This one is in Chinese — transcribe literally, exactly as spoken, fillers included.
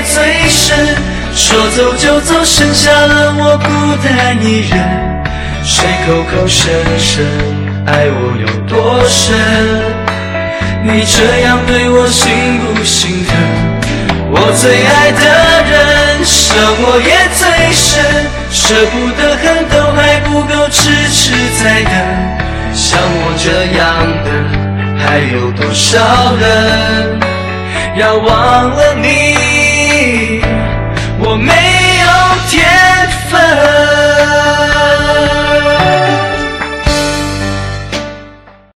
最深。说走就走，剩下了我孤单一人。谁口口声声爱我有多深？你这样对我心不心疼？我最爱的人，伤我也最深，舍不得恨都还不够，痴痴在等。像我这样的还有多少人？要忘了你，我没有天分。